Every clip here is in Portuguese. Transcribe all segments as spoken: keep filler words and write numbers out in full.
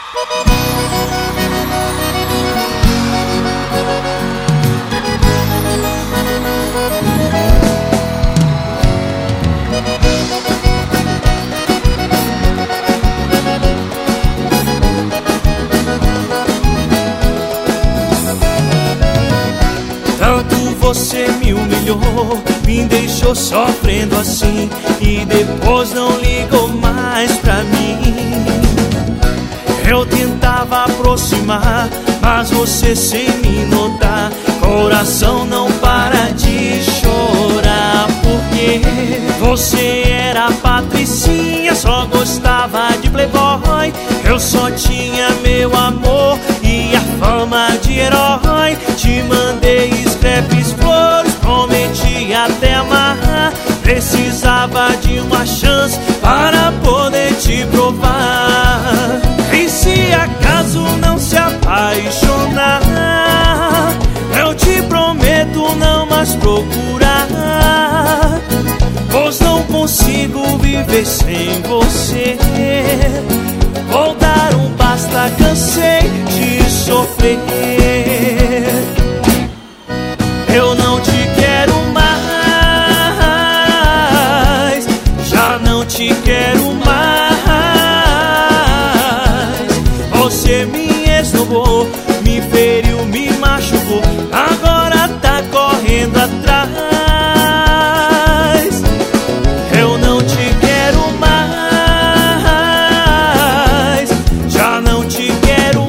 Você me humilhou, me deixou sofrendo assim, e depois não ligou mais pra mim. Eu tentava aproximar, mas você sem me notar, coração não para de chorar. Porque você era patricinha, só gostava de playboy. Eu só tinha meu amor e a fama de herói. Te mandei scraps, flores, prometi até amar. Precisava de uma chance para poder te provar. E se acaso não se apaixonar, eu te prometo não mais procurar, pois não consigo viver sem você. Vou dar um basta, cansei de sofrer. Eu não te quero mais, já não te quero mais. Você me esnobou, me feriu, me machucou, agora tá correndo atrás. Eu não te quero mais, já não te quero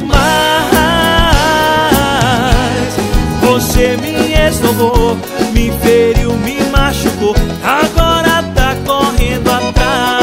mais. Você me esnobou, me feriu, me machucou, agora tá correndo atrás.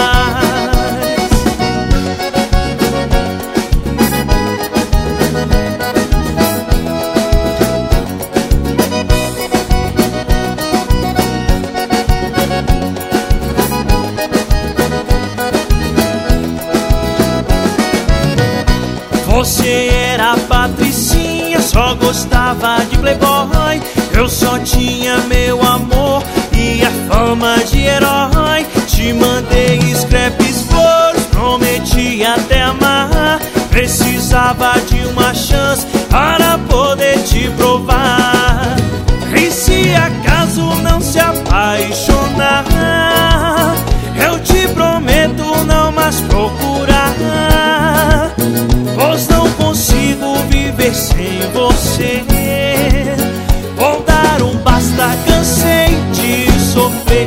Você era patricinha, só gostava de playboy. Eu só tinha meu amor e a fama de herói. Te mandei scraps, flores, prometi até amar. Precisava de uma chance para poder te provar. E se acaso não se apaixonar, eu te prometo não mais procurar, pois não consigo viver sem você. Vou dar um basta, cansei de sofrer.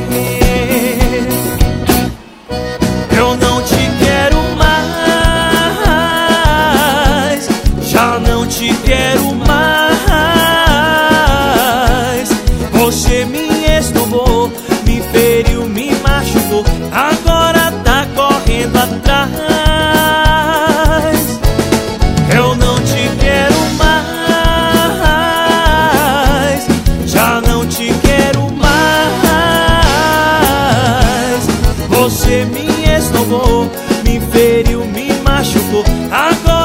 Eu não te quero mais, já não te quero mais. Você me esnobou, me feriu, me machucou, agora tá correndo atrás. Eu não te quero mais, já não te quero mais. Você me esnobou, me feriu, me machucou, agora